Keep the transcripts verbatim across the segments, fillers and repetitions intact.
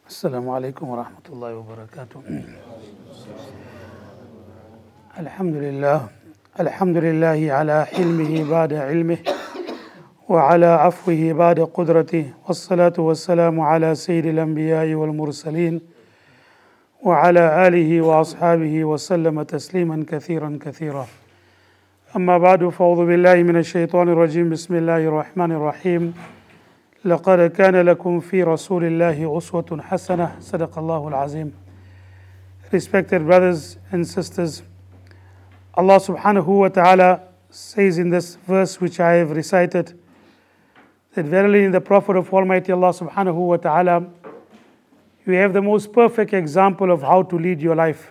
السلام عليكم ورحمة الله وبركاته. الحمد لله الحمد لله على حلمه بعد علمه وعلى عفوه بعد قدرته، والصلاة والسلام على سيد الأنبياء والمرسلين وعلى آله وأصحابه وسلم تسليما كثيرا كثيرا. أما بعد، فأعوذ بالله من الشيطان الرجيم. بسم الله الرحمن الرحيم. لقد كان لكم في رسول الله أسوة حسنة. صدق الله العظيم. Respected brothers and sisters, Allah subhanahu wa ta'ala says in this verse which I have recited that verily in the Prophet of Almighty Allah subhanahu wa ta'ala you have the most perfect example of how to lead your life.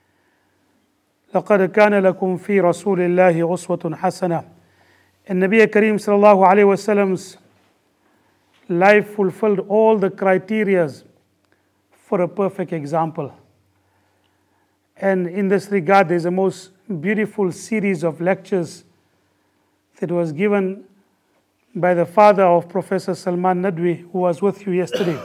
لقد كان لكم في رسول الله أسوة حسنة. And Nabi Kareem sallallahu alayhi wa sallam's life fulfilled all the criterias for a perfect example. And in this regard, there's a most beautiful series of lectures that was given by the father of Professor Salman Nadwi, who was with you yesterday.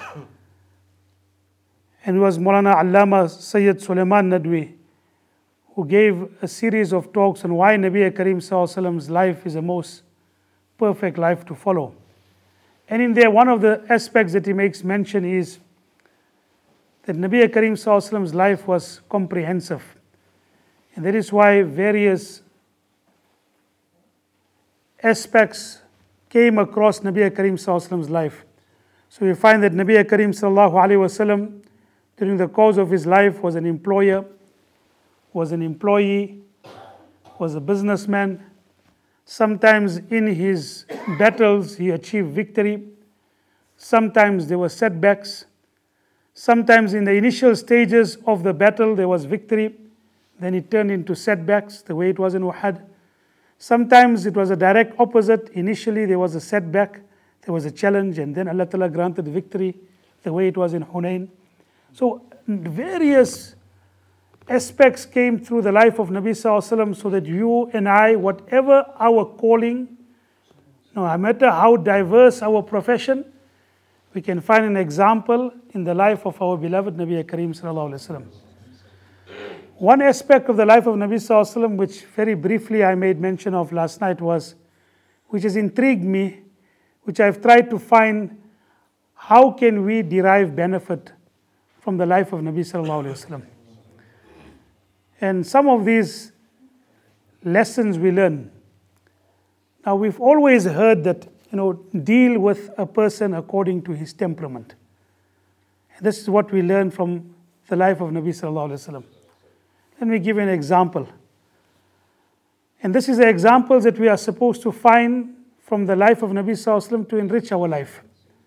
And it was Maulana Allama Sayyid Sulaiman Nadwi, who gave a series of talks on why Nabi Kareem sallallahu alayhi wa sallam's life is the most perfect life to follow. And in there, one of the aspects that he makes mention is that Nabi Kareem sallallahu alayhi wa sallam's life was comprehensive. And that is why various aspects came across Nabi Kareem sallallahu alayhi wa sallam's life. So we find that Nabi Kareem sallallahu alayhi wa sallam during the course of his life was an employer, was an employee, was a businessman. Sometimes in his battles he achieved victory. Sometimes there were setbacks. Sometimes in the initial stages of the battle there was victory. Then it turned into setbacks, the way it was in Uhud. Sometimes it was a direct opposite. Initially there was a setback, there was a challenge, and then Allah Ta'ala granted victory, the way it was in Hunain. So various aspects came through the life of Nabi Sallallahu Alaihi Wasallam, so that you and I, whatever our calling, no matter how diverse our profession, we can find an example in the life of our beloved Nabi Kareem Sallallahu Alaihi Wasallam. One aspect of the life of Nabi Sallallahu Alaihi Wasallam, which very briefly I made mention of last night, was, which has intrigued me, which I've tried to find, how can we derive benefit from the life of Nabi Sallallahu Alaihi Wasallam. And some of these lessons we learn. Now, we've always heard that, you know, deal with a person according to his temperament. And this is what we learn from the life of Nabi Sallallahu Alaihi Wasallam. Let me give you an example. And this is the examples that we are supposed to find from the life of Nabi Sallallahu Alaihi Wasallam to enrich our life.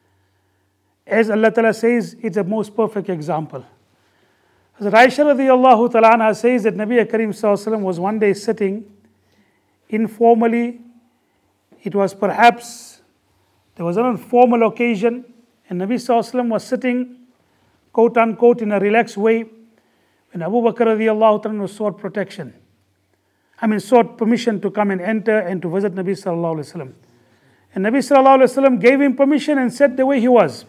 As Allah Ta'ala says, it's a most perfect example. Hazrat Aisha radiallahu ta'ala anha says that Nabi Kareem sallallahu alaihi wasallam was one day sitting informally. It was perhaps, there was an informal occasion, and Nabi sallallahu alaihi wasallam was sitting, quote unquote, in a relaxed way, when Abu Bakr radiallahu ta'ala sought protection. I mean, sought permission to come and enter and to visit Nabi sallallahu alaihi wasallam. And Nabi sallallahu alaihi wasallam gave him permission and said the way he was.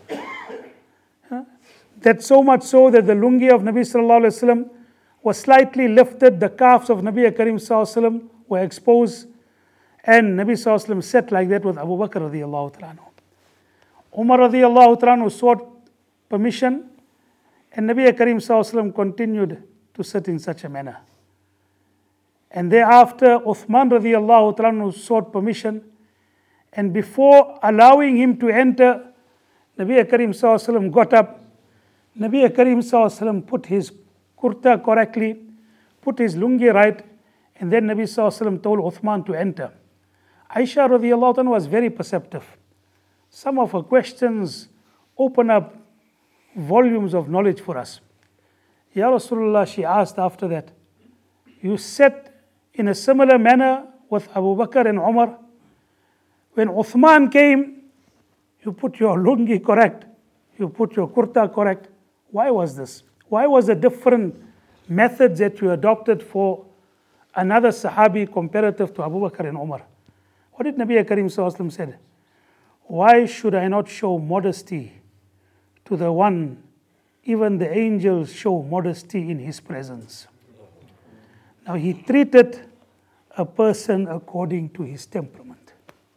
That so much so that the lungi of Nabi sallallahu alaihi wasallam was slightly lifted, the calves of Nabi Kareem sallallahu alaihi wasallam were exposed, and Nabi sallallahu alaihi wasallam sat like that with Abu Bakr radiallahu ta'ala. Umar radiallahu ta'ala sought permission, and Nabi Kareem sallallahu alaihi wasallam continued to sit in such a manner. And thereafter Uthman radiallahu ta'ala sought permission, and before allowing him to enter, Nabi Kareem sallallahu alaihi wasallam got up. Nabi Kareem sallallahu alaihi wasallam put his kurta correctly, put his lungi right, and then Nabi sallallahu alaihi wasallam told Uthman to enter. Aisha radiallahu anha was very perceptive. Some of her questions open up volumes of knowledge for us. Ya Rasulullah, she asked after that, you sat in a similar manner with Abu Bakr and Umar. When Uthman came, you put your lungi correct, you put your kurta correct. Why was this? Why was the different methods that you adopted for another Sahabi comparative to Abu Bakr and Umar? What did Nabi Kareem sallallahu alaihi wasallam said? Why should I not show modesty to the one, even the angels show modesty in his presence. Now he treated a person according to his temperament.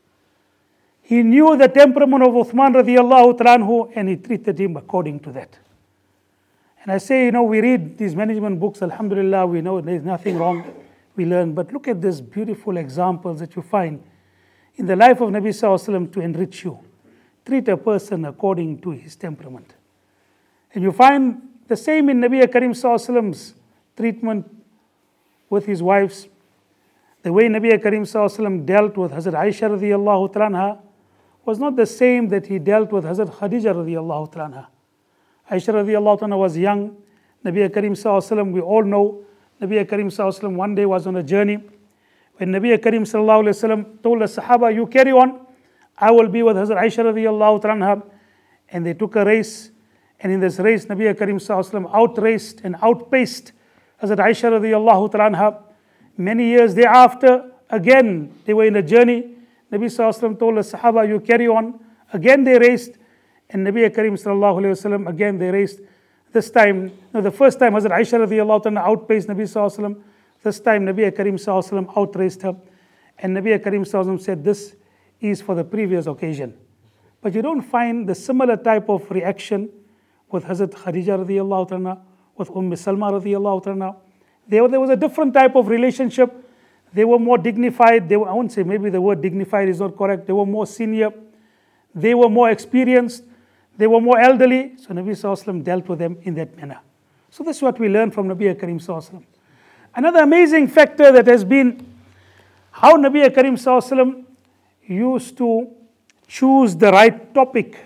He knew the temperament of Uthman radiallahu ta'ala anhu, and he treated him according to that. And I say, you know, we read these management books, alhamdulillah, we know there's nothing wrong, we learn. But look at these beautiful examples that you find in the life of Nabi Sallallahu Alaihi Wasallam to enrich you. Treat a person according to his temperament. And you find the same in Nabi Karim Sallallahu Alaihi Wasallam's treatment with his wives. The way Nabi Karim Sallallahu Alaihi Wasallam dealt with Hazrat Aisha radiallahu ta'ala anha was not the same that he dealt with Hazrat Khadija radiallahu ta'ala anha. Aisha radiallahu ta'ala was young. Nabi Karim Sallallahu Alaihi Wasallam, we all know, Nabi Karim Sallallahu Alaihi Wasallam one day was on a journey. When Nabi Karim Sallallahu Alaihi Wasallam told the Sahaba, you carry on, I will be with Hazrat Aisha radiallahu ta'ala anha. And they took a race. And in this race, Nabi Karim Sallallahu Alaihi Wasallam outraced and outpaced Hazrat Aisha radiallahu ta'ala anha. Many years thereafter, again, they were in a journey. Nabi Sallallahu Alaihi Wasallam told the Sahaba, you carry on. Again they raced. And Nabi Karim Sallallahu Alaihi Wasallam, again they raced. This time, no, the first time Hazrat Aisha radiallahu ta'ala outpaced Nabi Sallallahu Alaihi Wasallam. This time Nabi Karim Sallallahu Alaihi Wasallam outraced her. And Nabi Karim Sallallahu Alaihi Wasallam said, this is for the previous occasion. But you don't find the similar type of reaction with Hazrat Khadija radiallahu ta'ala, with Umm Salma radiallahu ta'ala. There, there was a different type of relationship. They were more dignified. They were, I won't say maybe the word dignified is not correct. They were more senior. They were more experienced. They were more elderly. So Nabi Sallallahu Alaihi Wasallam dealt with them in that manner. So this is what we learn from Nabi Karim Sallallahu Alaihi Wasallam. Another amazing factor that has been how Nabi Karim Sallallahu Alaihi Wasallam used to choose the right topic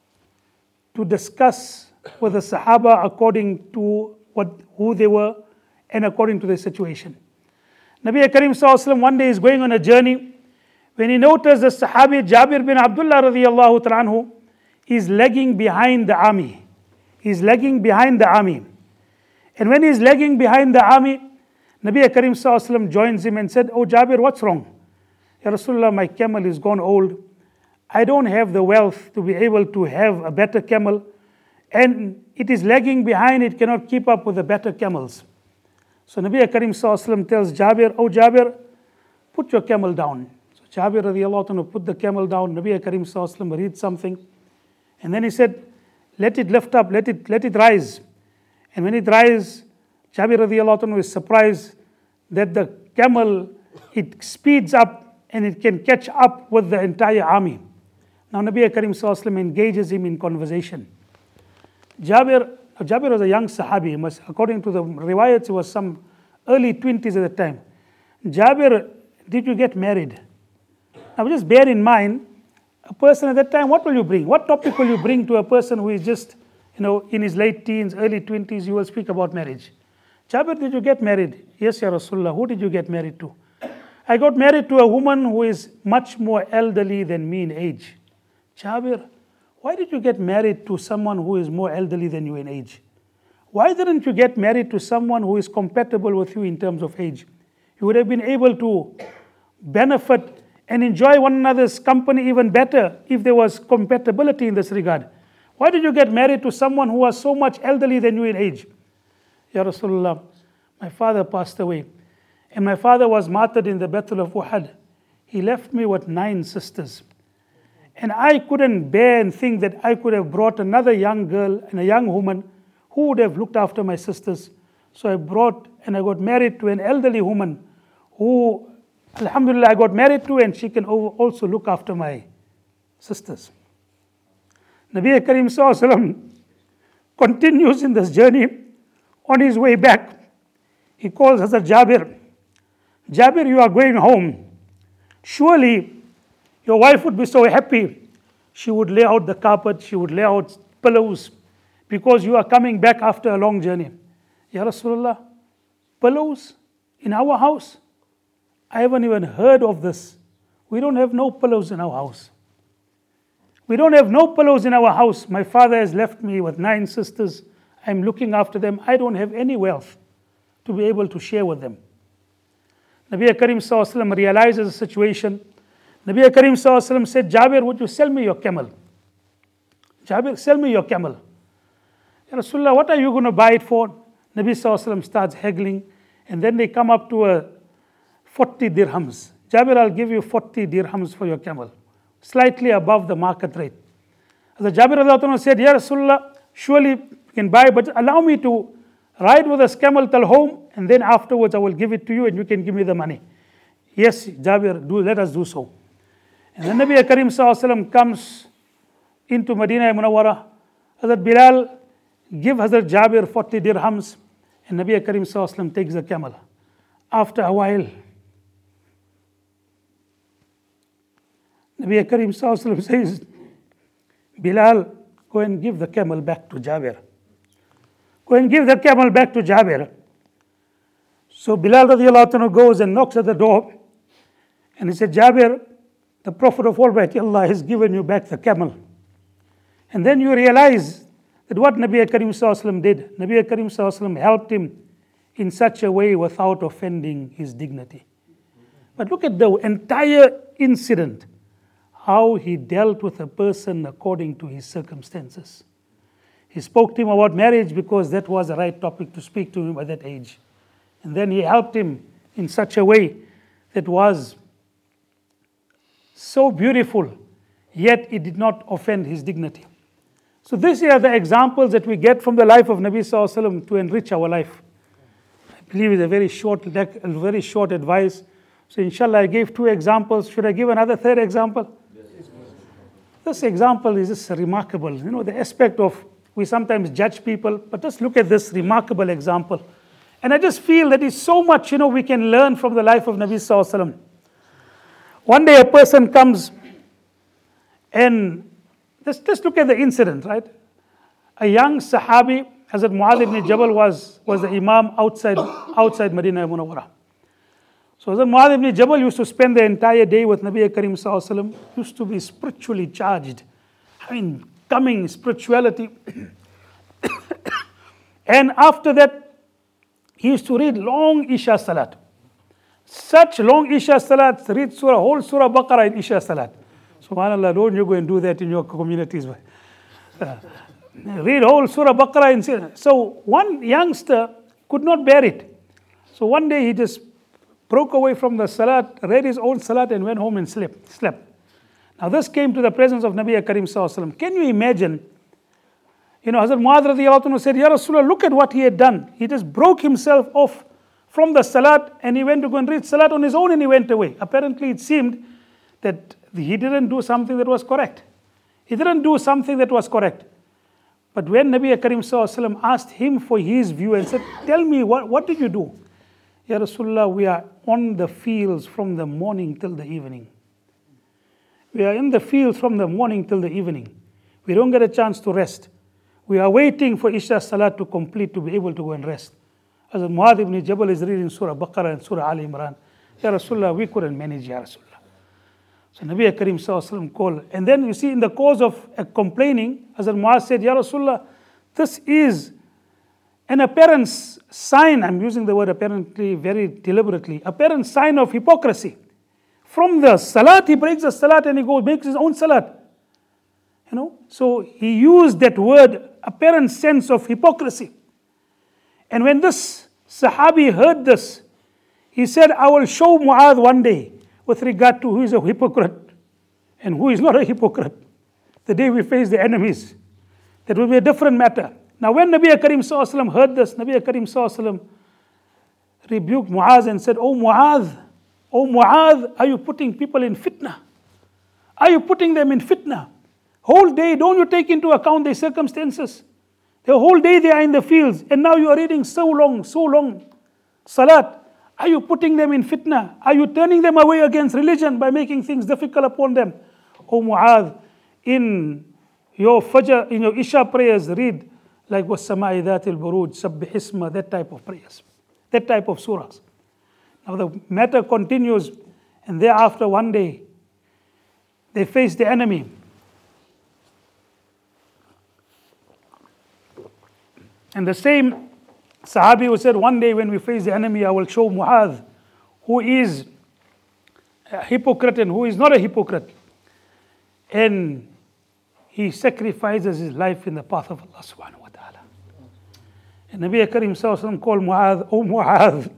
to discuss with the Sahaba according to what who they were and according to their situation. Nabi Karim Sallallahu Alaihi Wasallam one day is going on a journey when he noticed the Sahabi Jabir bin Abdullah radiallahu ta'ala anhu is lagging behind the army. He's lagging behind the army. And when he's lagging behind the army, Nabi Karim Sallallahu Alaihi Wasallam joins him and said, oh Jabir, what's wrong? Ya Rasulullah, my camel is gone old. I don't have the wealth to be able to have a better camel. And it is lagging behind, it cannot keep up with the better camels. So Nabi Karim Sallallahu Alaihi Wasallam tells Jabir, oh Jabir, put your camel down. So Jabir radiallahu anhu put the camel down. Nabi Karim Sallallahu Alaihi Wasallam read something. And then he said, let it lift up, let it, let it rise. And when it rises, Jabir radiallahu anhu is surprised that the camel, it speeds up and it can catch up with the entire army. Now Nabi Karim Sallallahu Alaihi Wasallam engages him in conversation. Jabir, Jabir was a young Sahabi. Must, according to the riwayats, he was some early twenties at the time. Jabir, did you get married? Now just bear in mind, a person at that time, what will you bring? What topic will you bring to a person who is just, you know, in his late teens, early twenties, you will speak about marriage. Jabir, did you get married? Yes, Ya Rasulullah. Who did you get married to? I got married to a woman who is much more elderly than me in age. Jabir, why did you get married to someone who is more elderly than you in age? Why didn't you get married to someone who is compatible with you in terms of age? You would have been able to benefit and enjoy one another's company even better if there was compatibility in this regard. Why did you get married to someone who was so much elderly than you in age? Ya Rasulullah, my father passed away. And my father was martyred in the Battle of Uhud. He left me with nine sisters. And I couldn't bear and think that I could have brought another young girl and a young woman who would have looked after my sisters. So I brought and I got married to an elderly woman who, alhamdulillah, I got married to, and she can also look after my sisters. Nabi Karim Sallallahu Alaihi Wasallam continues in this journey. On his way back, he calls Hazrat Jabir. Jabir, you are going home. Surely your wife would be so happy. She would lay out the carpet, she would lay out pillows, because you are coming back after a long journey. Ya Rasulullah, pillows in our house? I haven't even heard of this. We don't have no pillows in our house. We don't have no pillows in our house. My father has left me with nine sisters. I'm looking after them. I don't have any wealth to be able to share with them. Nabi Karim Sallallahu Alaihi Wasallam realizes the situation. Nabi Karim Sallallahu Alaihi Wasallam said, Jabir, would you sell me your camel? Jabir, sell me your camel. Ya Rasulullah, what are you going to buy it for? Nabi Sallallahu Alaihi Wasallam starts haggling, and then they come up to a forty dirhams. Jabir, I'll give you forty dirhams for your camel, slightly above the market rate. As Jabir radiallahu anhu said, Ya Rasulullah, surely you can buy, but allow me to ride with this camel till home, and then afterwards I will give it to you and you can give me the money. Yes, Jabir, do, let us do so. And then Nabi Karim Sallallahu Alaihi Wasallam comes into Medina Munawwara. Hazrat Bilal, give Hazrat Jabir forty dirhams, and Nabi Karim Sallallahu Alaihi Wasallam takes the camel. After a while, Nabi Karim Sallallahu Alaihi Wasallam says, Bilal, go and give the camel back to Jabir. Go and give the camel back to Jabir. So Bilal radiallahu anhu goes and knocks at the door, and he said, Jabir, the Prophet of Almighty Allah has given you back the camel. And then you realize that what Nabi Karim Sallallahu Alaihi Wasallam did, Nabi Karim Sallallahu Alaihi Wasallam helped him in such a way without offending his dignity. But look at the entire incident, how he dealt with a person according to his circumstances. He spoke to him about marriage because that was the right topic to speak to him at that age. And then he helped him in such a way that was so beautiful, yet it did not offend his dignity. So these are the examples that we get from the life of Nabi Sallallahu Alaihi Wasallam to enrich our life. I believe it's a very short, a very short advice. So inshallah, I gave two examples. Should I give another third example? This example is just remarkable. You know, the aspect of, we sometimes judge people, but just look at this remarkable example. And I just feel that it's so much, you know, we can learn from the life of Nabi Sallallahu Alaihi Wasallam. One day a person comes and just, just look at the incident, right? A young Sahabi, Hazrat Muadh ibn Jabal was, was the Imam outside, outside Medina Munawwara. So Hazrat Muadh ibn Jabal used to spend the entire day with Nabi Karim Sallallahu Alaihi Wasallam, used to be spiritually charged, having coming spirituality. And after that, he used to read long Isha Salat. Such long Isha Salat, read surah, whole Surah Baqarah in Isha Salat. SubhanAllah, don't you go and do that in your communities. Uh, read whole Surah Baqarah in Surah. So one youngster could not bear it. So one day he just broke away from the Salat, read his own Salat and went home and slept. slept. Now this came to the presence of Nabi Karim Sallallahu Alaihi Wasallam. Can you imagine? You know, Hazrat Muadh radiallahu anhu said, Ya Rasulullah, look at what he had done. He just broke himself off from the Salat and he went to go and read Salat on his own and he went away. Apparently it seemed that he didn't do something that was correct. He didn't do something that was correct. But when Nabi Karim Sallallahu Alaihi Wasallam asked him for his view and said, tell me, what, what did you do? Ya Rasulullah, we are on the fields from the morning till the evening. We are in the fields from the morning till the evening. We don't get a chance to rest. We are waiting for Isha Salat to complete to be able to go and rest. As Muadh ibn Jabal is reading Surah Baqarah and Surah Al Imran, Ya Rasulullah, we couldn't manage, Ya Rasulullah. So Nabi Karim Sallallahu Alaihi Wasallam called. And then you see in the course of uh, complaining, Hazrat Muadh said, Ya Rasulullah, this is an apparent sign, I'm using the word apparently very deliberately, apparent sign of hypocrisy. From the Salat, he breaks the Salat and he goes, makes his own Salat. You know, so he used that word, apparent sense of hypocrisy. And when this Sahabi heard this, he said, I will show Muadh one day with regard to who is a hypocrite and who is not a hypocrite. The day we face the enemies, that will be a different matter. Now when Nabi Karim Sallallahu Alaihi Wasallam heard this, Nabi Karim Sallallahu Alaihi Wasallam rebuked Muadh and said, Oh Muadh, Oh Muadh, are you putting people in fitna? Are you putting them in fitna? Whole day, don't you take into account their circumstances? The whole day they are in the fields, and now you are reading so long, so long Salat. Are you putting them in fitna? Are you turning them away against religion by making things difficult upon them? Oh Muadh, in your Fajr, in your Isha prayers, read like وَالسَّمَاءِ ذَاتِ الْبُرُوجِ سَبِّحِ اسْمَ, that type of prayers, that type of surahs. Now the matter continues, and thereafter one day, they face the enemy. And the same Sahabi who said, one day when we face the enemy, I will show Muadh who is a hypocrite and who is not a hypocrite. And he sacrifices his life in the path of Allah subhanahu wa ta'ala. And Nabi Karim Sallallahu Alaihi Wasallam called Mu'adh, "O Mu'adh,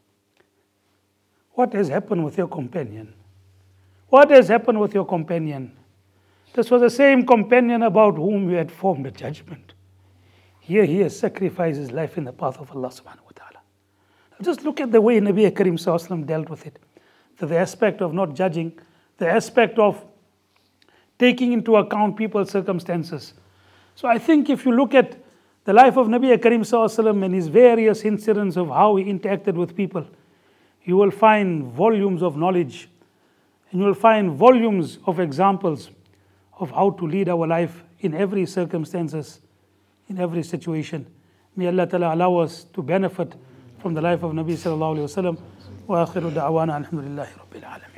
what has happened with your companion? What has happened with your companion?" This was the same companion about whom you had formed a judgment. Here he has sacrificed his life in the path of Allah subhanahu wa ta'ala. Just look at the way Nabi Karim Sallallahu Alaihi Wasallam dealt with it. So the aspect of not judging, the aspect of taking into account people's circumstances. So I think if you look at the life of Nabi Karim Sallallahu Alaihi Wasallam and his various incidents of how he interacted with people, you will find volumes of knowledge and you will find volumes of examples of how to lead our life in every circumstances, in every situation. May Allah Ta'ala allow us to benefit from the life of Nabi Sallallahu Alaihi Wasallam. Wa akhiru da'wana alhamdulillahi rabbil alamin.